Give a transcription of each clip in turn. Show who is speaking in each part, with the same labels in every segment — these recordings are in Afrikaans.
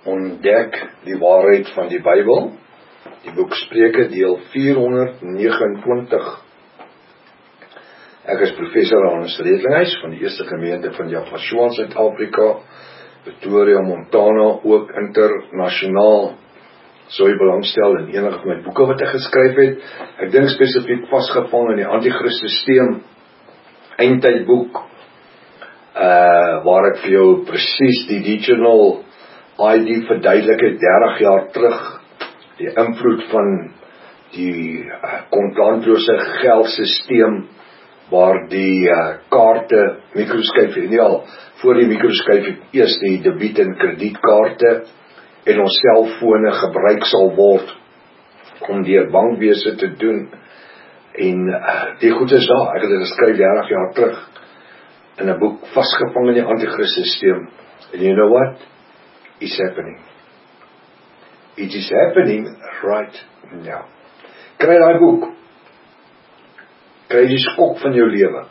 Speaker 1: Ontdek die waarheid van die Bybel, die boek Spreuke deel 429. Ek is professor Hans Redlinghuis van die Eerste Gemeente van Javashua in Suid-Afrika, Pretoria, Montana, ook internasionaal. So jy belangstel in enige van my boeke wat ek geskryf het. Ek dink spesifiek vasgevang in die Antichrist-systeem, eindtydboek, waar ek vir jou presies die digital ID verduidelik het 30 jaar terug, die invloed van die kontantlose geldsysteem, waar die kaarte, mikroskyf, nie al voor die mikroskyf eers die debiet- en kredietkaarte en ons selfone gebruik sal word om deur bankwese te doen. En die goed is daar, ek het dit geskryf 30 jaar terug in 'n boek vasgevang in die Antichrist-systeem. And you know what? It's happening. It is happening right now. Kry daai boek. Kry die skok van jou lewe.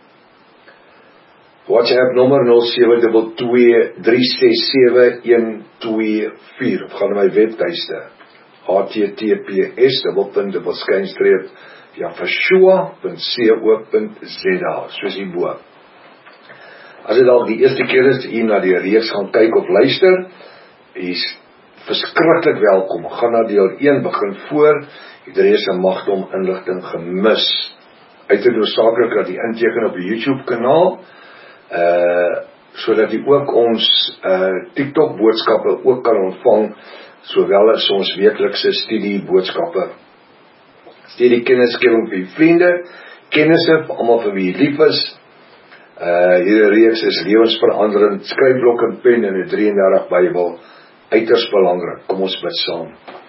Speaker 1: WhatsApp nommer 0722367124 of gaan na my webtuiste https://javashua.co.za soos hierbo. As dit al die eerste keer is jy na die reeks gaan kyk of luister, jy is verskriklik welkom. Gaan na deel 1, begin voor, het reeds 'n magte om inligting gemis. Uiteraard noodsaaklik dat jy inteken op die YouTube kanaal, sodat jy ook ons TikTok boodskappe ook kan ontvang, sowel as ons weeklikse studie boodskappe. Studie kennisgewing vir vriende, kennisse vir almal vir wie jy lief is. Hierdie reeks is lewensveranderend, skryfblok en pen en 'n 33 Bybel, uiters belangrik. Kom ons bid saam.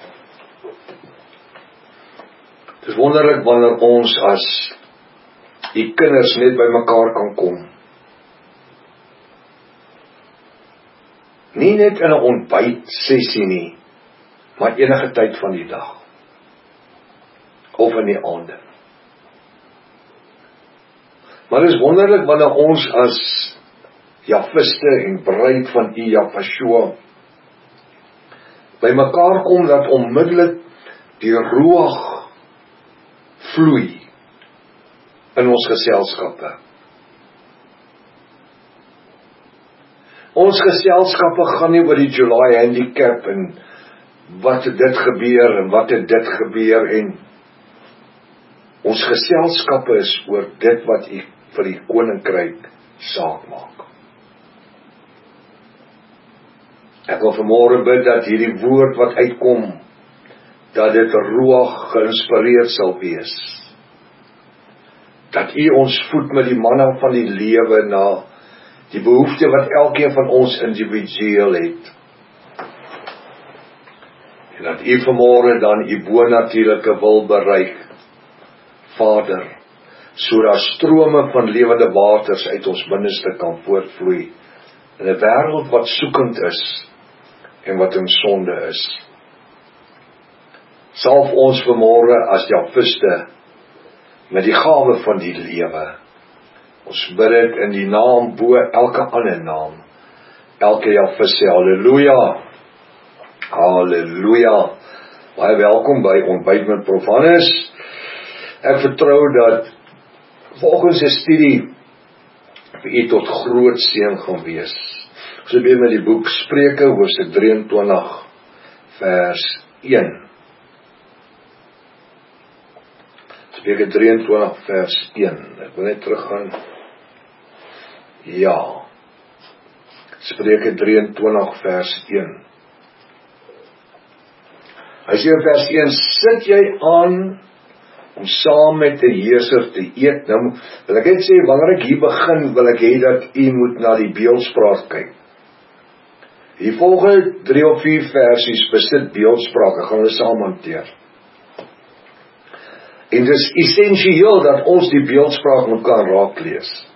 Speaker 1: Het is wonderlik wanneer ons as die kinders net by mekaar kan kom. Nie net in 'n ontbytsessie nie, maar enige tyd van die dag. Of in die aande. Maar dit is wonderlik wanneer ons as Javiste en bruid van U Javashua by mekaar kom, dat onmiddellik die ruach vloei in ons geselskappe. Ons geselskappe gaan nie oor die July handicap en wat het dit gebeur en wat het dit gebeur en ons geselskappe is oor dit wat U vir die koninkryk saak maak. Ek wil vanmôre bid dat hierdie woord wat uitkom, dat dit ruach geïnspireerd sal wees. Dat U ons voed met die manna van die lewe na die behoefte wat elkeen van ons individueel het. En dat U vanmôre dan U bonatuurlike wil bereik, Vader, sodat strome van lewende waters uit ons binneste kan voortvloei in 'n wêreld wat soekend is en wat in sonde is. Salf ons vanmôre as Javiste met die gawe van die lewe. Ons bid dit in die naam bo elke ander naam. Elke Javiste, halleluja. Halleluja. Baie welkom by Ontbyt met Prof Hannes. Ek vertrou dat volgens 'n studie vir U tot groot seën gaan wees. Ons begin met die boek Spreuke, hoofstuk 23, vers 1. Spreuke 23, vers 1. Ek wil net teruggaan. Ja. Spreuke 23, vers 1. Hy sê in vers 1, sit jy aan om saam met 'n heerser te eet. Nou, wil ek net sê, wanneer ek hier begin, wil ek hê dat U moet na die beeldspraak kyk. Die volgende 3 of 4 versies besit beeldspraak, ek gaan hulle saam hanteer. En dit is essensieel dat ons die beeldspraak moet kan raaklees.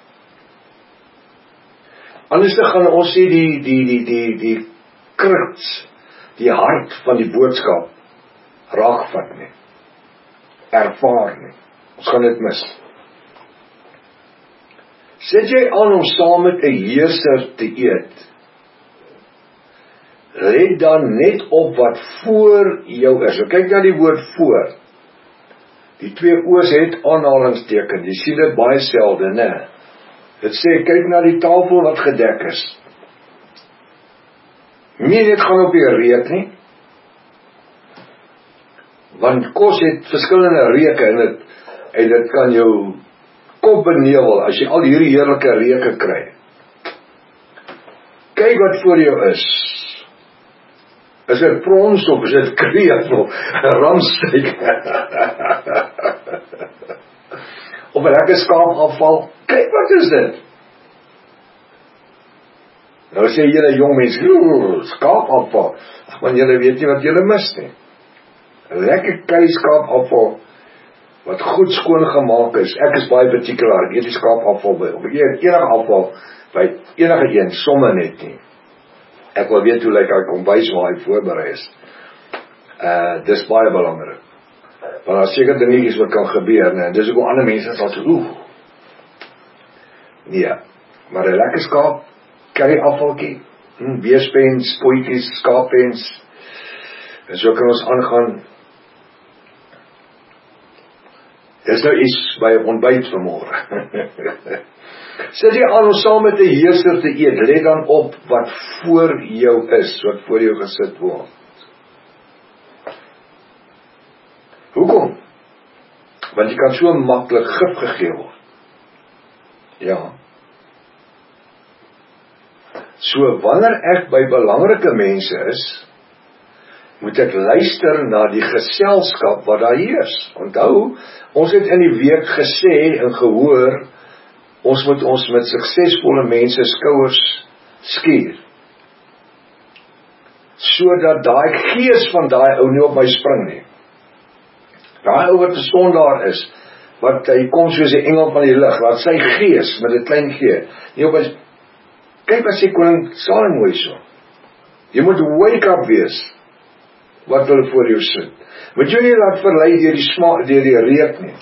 Speaker 1: Anders gaan ons sê die kruks, die hart van die boodskap raakvat nie. Ervaar nie. Ons gaan dit mis. Sit jy aan om saam met 'n heerser te eet? let dan net op wat voor jou is. So kyk na die woord voor. Die twee o's het aanhalingsteken, jy sien dit baie selde, né? Dit sê, kyk na die tafel wat gedek is. Nie net gaan op die reuk nie, want kos het verskillende reuke en dit kan jou kop benewel as jy al hierdie heerlike reuke kry. Kyk wat voor jou is. Is dit prons of is dit kreef of ramsteek? Of 'n lekker skaapafval? Kyk wat is dit? Nou sê julle jong mense, skaapafval. Ag man, julle weet nie wat julle mis nie. 'n Lekker curry skaapafval wat goed skoon gemaak is. Ek is baie particular, ek eet die skaapafval by of enige afval by enige een, somme net nie. Ek wil weet hoe lyk hy kombuis waar hy voorberei is. Dis baie belangrik. Want daar seker dingetjies wat kan gebeur, en dis ook hoe ander mense sal sê, nee, maar 'n lekker skaap, curry afvalkie, beespens, potjies, skaappens, en so kan ons aangaan. Dis nou iets by 'n ontbyt vanmôre. Sit jy aan om saam met 'n heerser te eet, let dan op wat voor jou is, wat voor jou gesit word. Hoekom? Want jy kan so maklik gif gegee word. Ja. So wanneer ek by belangrike mense is, moet ek luister na die geselskap wat daar heers. Onthou, ons het in die week gesê en gehoor, ons moet ons met suksesvolle mense skouers skuur. Sodat daai gees van daai ou nie op my spring nie. Daai ou wat 'n sondaar is, wat hy kom soos 'n engel van die lig, wat sy gees met 'n klein g, nie op my. Kyk wat sê koning Salomo hierso. Jy moet wake up wees wat hulle voor jou sit. Moet jy nie laat verlei deur die smaak, deur die reuk nie.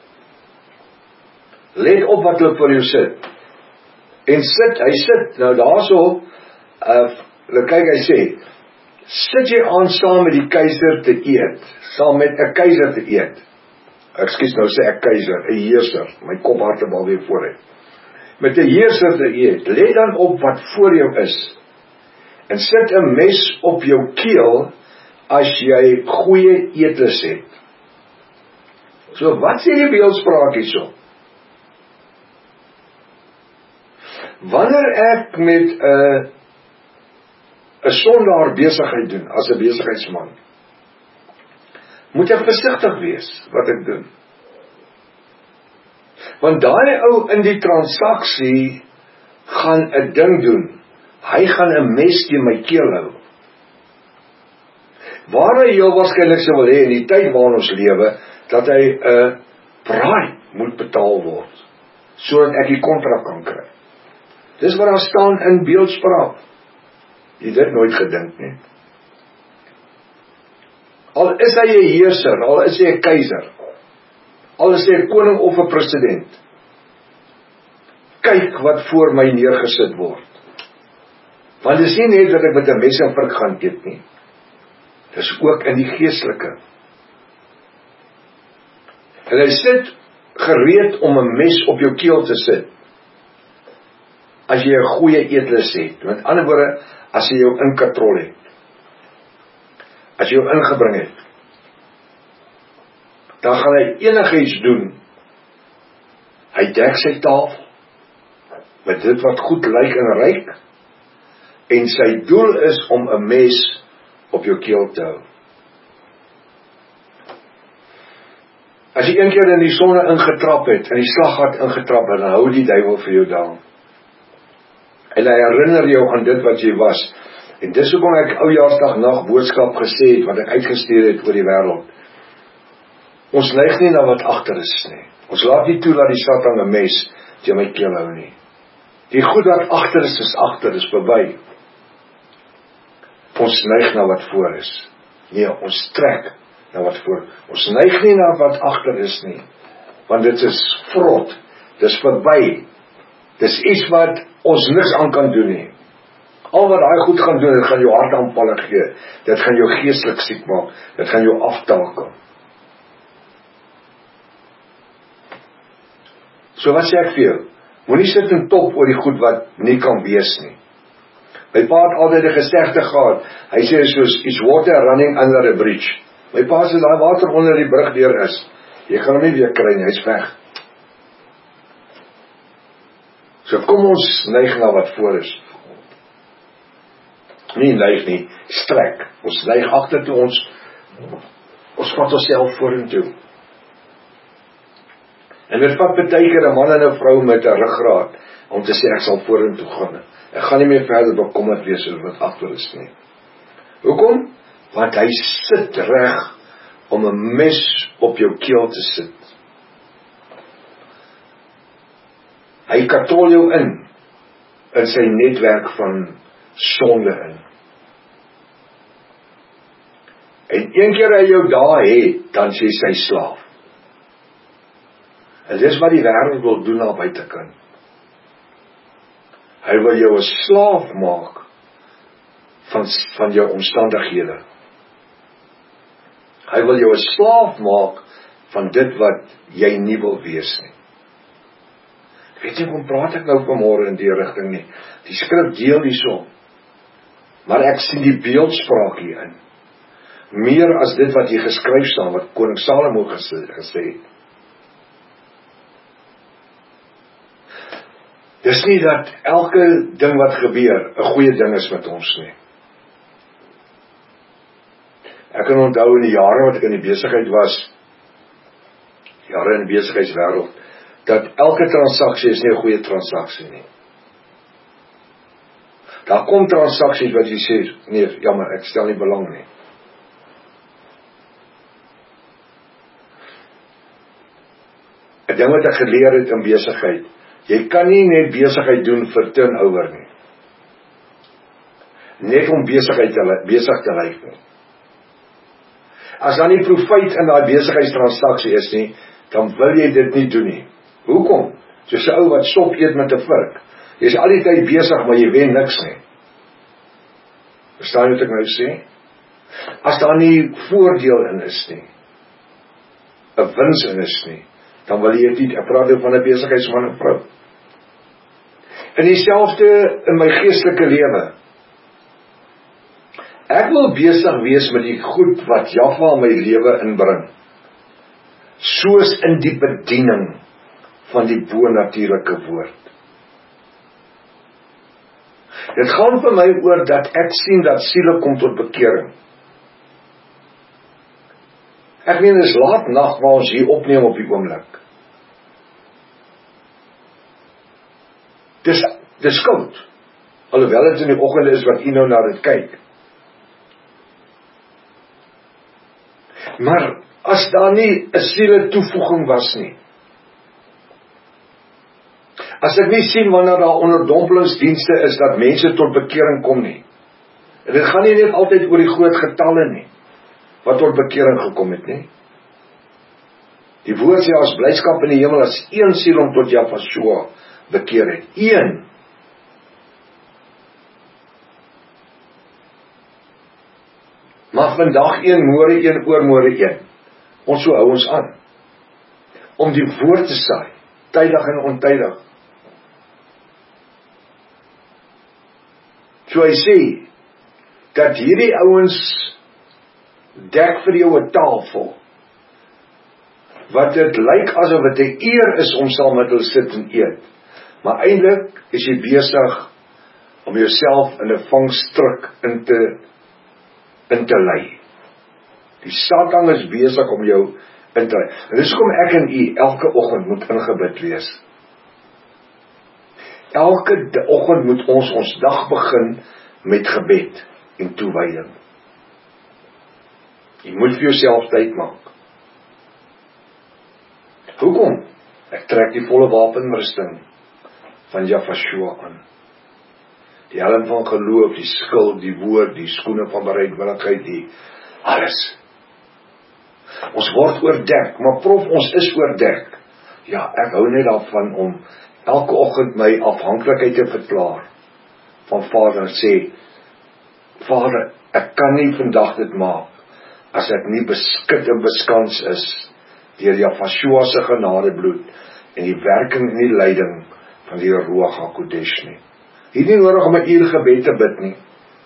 Speaker 1: Let op wat hulle voor jou sit. En hy sit, nou daarso, kyk hy sê, sit jy aan saam met die keiser te eet, saam met 'n keiser te eet. Ekskuus, nou sê ek keiser, 'n heerser, my kop hartebal weer vooruit. Met 'n heerser te eet, let dan op wat voor jou is. En sit 'n mes op jou keel as jy goeie eetlus het. So wat sê die beeldspraak hierso? Wanneer ek met 'n sondaar besigheid doen, as 'n besigheidsman, moet ek versigtig wees wat ek doen. Want daai ou in die transaksie gaan 'n ding doen. Hy gaan 'n mes teen my keel hou. Waar hy heel waarskynlik sou wil hê in die tyd waarin ons lewe, dat hy 'n braai moet betaal word, sodat ek die kontrak kan kry. Dis wat daar staan in beeldspraak. Jy dit nooit gedink nie. Al is hy 'n heerser, al is hy 'n keiser, al is hy 'n koning of 'n president, kyk wat voor my neergesit word. Want dis nie net dat ek met 'n mes en vork gaan eet nie. Dis ook in die geestelike. En hy sit gereed om 'n mes op jou keel te sit, as jy 'n goeie eetlus het. Met ander woorde, as jy jou in katrol het, as jy jou ingebring het, dan gaan hy enigiets doen. Hy dek sy tafel met dit wat goed lyk en ryk, en sy doel is om 'n mes op jou keel te hou. As jy een keer in die sonne ingetrap het, in die slaggat ingetrap het, dan hou die duiwel vir jou daar. En hy herinner jou aan dit wat jy was. En dis hoekom ek oujaarsdag nag boodskap gesê het, wat ek uitgestuur het oor die wêreld. Ons neig nie na wat agter is nie. Ons laat nie toe dat die Satan 'n mes teen my keel hou nie. Die goed wat agter is agter, is verby. Ons neig na wat voor is. Nee, ons trek na wat voor. Ons neig nie na wat agter is nie. Want dit is vrot. Dis verby. Dis iets wat ons niks aan kan doen nie. Al wat daai goed gaan doen, dit gaan jou hartaanvalle gee. Dit gaan jou geestelik siek maak. Dit gaan jou aftakel. So wat sê ek vir jou? Moenie sit en top oor die goed wat nie kan wees nie. My pa het altyd 'n gesegde gehad. Hy sê soos, it's water running under a bridge. My pa sê, daai water onder die brug deur is. Jy gaan hom nie weer kry nie, hy's weg. So kom ons neig na wat voor is. Nie neig nie, strek. Ons neig agter toe ons vat onsself vorentoe. En dit vat baie keer 'n man en 'n vrou met 'n ruggraat om te sê ek sal vorentoe gaan. Ek gaan nie meer verder bekommerd wees oor wat agter is nie. Hoekom? Want hy sit reg om 'n mes op jou keel te sit. Hy katol jou in sy netwerk van sonde in. En een keer hy jou daar het, dan sê sy slaaf. En dis wat die wêreld wil doen na buitekant. Hy wil jou 'n slaaf maak van jou omstandighede. Hy wil jou 'n slaaf maak van dit wat jy nie wil wees nie. Ek weet nie hoe praat ek nou vanmôre in die rigting nie. Die skrif deel hierso. Maar ek sien die beeldspraak hierin. Meer as dit wat hier geskryf staan, wat koning Salomo gesê het. Dis nie dat elke ding wat gebeur 'n goeie ding is met ons nie. Ek kan onthou in die jare wat ek in die besigheid was, jare in die besigheidswêreld, dat elke transaksie is nie 'n goeie transaksie nie. Daar kom transaksies wat jy sê, nee, jammer, ek stel nie belang nie. Ek dink wat ek geleer het in besigheid, jy kan nie net besigheid doen vir turnover nie. Net om besig te lyk nie. As daar nie profijt in daai besigheidstransaksie is nie, dan wil jy dit nie doen nie. Hoekom? Soos 'n ou wat sop eet met 'n vurk. Jy is al die tyd besig, maar jy wen niks nie. Verstaan jy wat ek nou sê? As daar nie voordeel in is nie, 'n wins in is nie, dan wil jy dit, ek praat van 'n besigheidsman en vrou. En dieselfde in my geestelike lewe. Ek wil besig wees met die goed wat Jahwe in my lewe inbring. Soos in die bediening van die bonatuurlike woord. Dit gaan vir my oor dat ek sien dat siele kom tot bekering. Ek meen, dis laat nag waar ons hier opneem op die oomblik. Dis koud. Alhoewel dit in die oggend is wat u nou na dit kyk. Maar as daar nie 'n siele toevoeging was nie, as ek nie sien wanneer daar onderdompelingsdienste is dat mense tot bekering kom nie, en dit gaan nie net altyd oor die groot getalle nie, wat tot bekering gekom het nie. Die woord sê as blydskap in die hemel as een siel om tot Jahwe bekeer het. Een. Maar vandag een, môre een, oormôre een. Ons so hou ons aan. Om die woord te saai, tydig en ontydig. So hy sê, dat hierdie ouens dek vir jou 'n tafel, wat dit lyk asof dit 'n eer is om saam met hulle sit en eet. Maar eintlik is jy besig om jouself in 'n vangstrik in te lei. Die Satan is besig om jou in te lei. En dis hoekom ek en u elke oggend moet ingebid wees. Elke oggend moet ons dag begin met gebed en toewyding. Jy moet vir jouself tyd maak. Hoekom? Ek trek die volle wapenrusting van Jahwe aan. Die helm van geloof, die skild, die woord, die skoene van bereidwilligheid, die alles. Ons word oordek, maar prof, ons is oordek. Ja, ek hou net daarvan om elke oggend my afhanklikheid te verklaar van Vader en sê, Vader, ek kan nie vandag dit maak, as ek nie beskik en beskans is, deur Yahshua se genadebloed, en die werking en die leiding van die Ruach HaKodesh nie. Jy het nie nodig om 'n uur gebed te bid nie.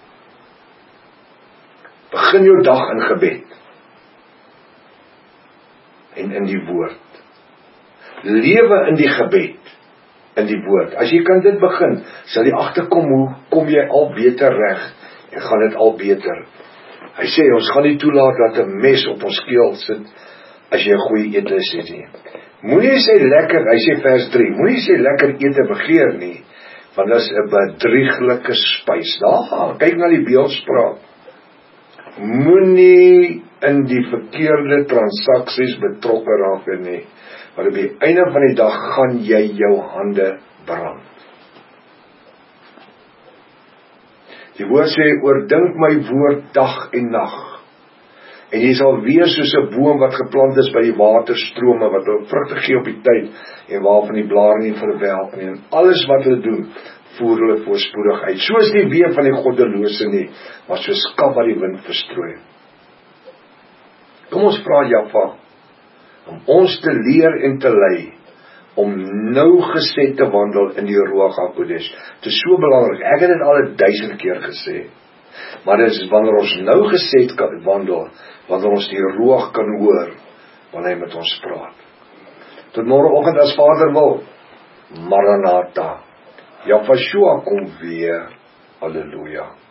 Speaker 1: Begin jou dag in gebed. En in die woord. Lewe in die gebed, in die woord. As jy kan dit begin, sal jy agterkom hoe kom jy al beter reg, en gaan dit al beter. Hy sê, ons gaan nie toelaat dat 'n mes op ons keel sit, as jy 'n goeie eetlus het nie. Moenie sê lekker, hy sê vers 3, moenie sê lekker ete begeer nie, want dit is 'n bedrieglike spys. Daar, kyk na die beeldspraak. Moenie in die verkeerde transaksies betrokke raak nie, want op die einde van die dag gaan jy jou hande brand. Die woord sê, oordink my woord dag en nag, en jy sal wees soos 'n boom wat geplant is by die waterstrome, wat hulle vrugte gee op die tyd, en waarvan die blare nie verwelk nie, en alles wat hulle doen, voer hulle voorspoedig uit. So is die weë van die goddelose nie, maar soos kap wat die wind verstrooi. Kom ons vra Jahwe, om ons te leer en te lei, om nougeset te wandel in die Ruach HaKodesh. Dit is so belangrik, ek het dit al 1000 keer gesê, maar dit is wanneer ons nougeset kan wandel, wanneer ons die Ruach kan hoor, wanneer hy met ons praat. Tot môreoggend as Vader wil, Maranatha, Yahshua kom weer, halleluja.